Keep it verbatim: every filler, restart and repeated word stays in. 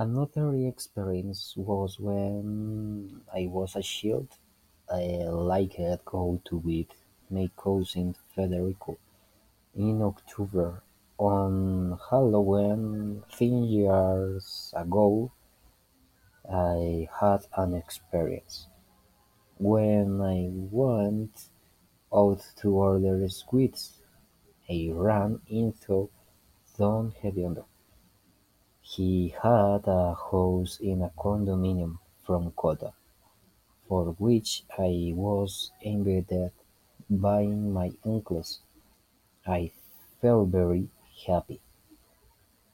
Another experience was when I was a child. I liked go to with my cousin Federico in October. On Halloween ten years ago, I had an experience. When I went out to order sweets, I ran into Don Hediondo. He had a house in a condominium from Kota, for which I was invited by my uncles. I felt very happy.